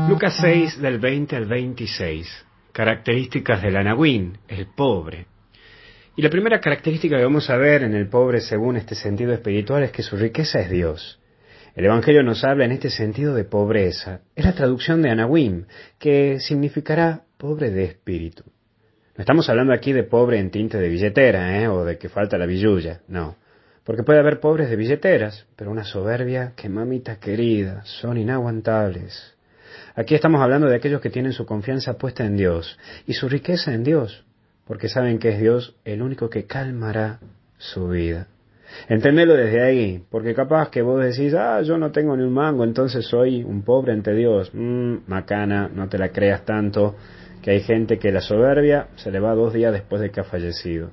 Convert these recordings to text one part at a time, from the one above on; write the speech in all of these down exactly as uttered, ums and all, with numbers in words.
Lucas seis, del veinte al veintiséis. Características del Anahuín, el pobre. Y la primera característica que vamos a ver en el pobre según este sentido espiritual es que su riqueza es Dios. El Evangelio nos habla en este sentido de pobreza. Es la traducción de Anahuim, que significará pobre de espíritu. No estamos hablando aquí de pobre en tinte de billetera, ¿eh? O de que falta la billulla, no. Porque puede haber pobres de billeteras, pero una soberbia que, mamita querida, son inaguantables. Aquí estamos hablando de aquellos que tienen su confianza puesta en Dios y su riqueza en Dios, porque saben que es Dios el único que calmará su vida. Entendelo desde ahí, porque capaz que vos decís, ah, yo no tengo ni un mango, entonces soy un pobre ante Dios. Mmm, macana, no te la creas tanto, que hay gente que la soberbia se le va dos días después de que ha fallecido.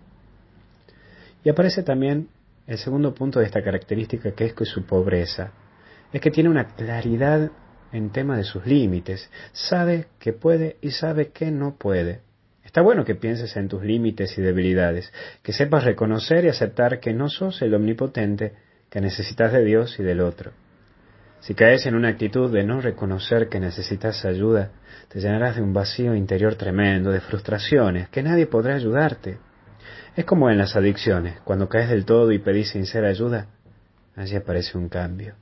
Y aparece también el segundo punto de esta característica, que es que su pobreza es que tiene una claridad en tema de sus límites, sabe que puede y sabe que no puede. Está bueno que pienses en tus límites y debilidades, que sepas reconocer y aceptar que no sos el omnipotente, que necesitas de Dios y del otro. Si caes en una actitud de no reconocer que necesitas ayuda, te llenarás de un vacío interior tremendo, de frustraciones, que nadie podrá ayudarte. Es como en las adicciones, cuando caes del todo y pedís sincera ayuda, allí aparece un cambio.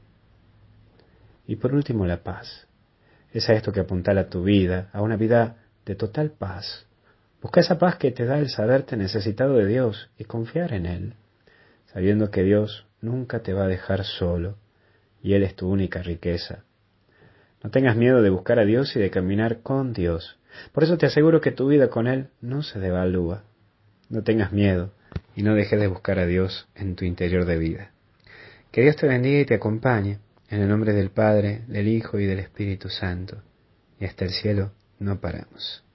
Y por último, la paz. Es a esto que apuntala tu vida, a una vida de total paz. Busca esa paz que te da el saberte necesitado de Dios y confiar en Él, sabiendo que Dios nunca te va a dejar solo y Él es tu única riqueza. No tengas miedo de buscar a Dios y de caminar con Dios. Por eso te aseguro que tu vida con Él no se devalúa. No tengas miedo y no dejes de buscar a Dios en tu interior de vida. Que Dios te bendiga y te acompañe. En el nombre del Padre, del Hijo y del Espíritu Santo. Y hasta el cielo no paramos.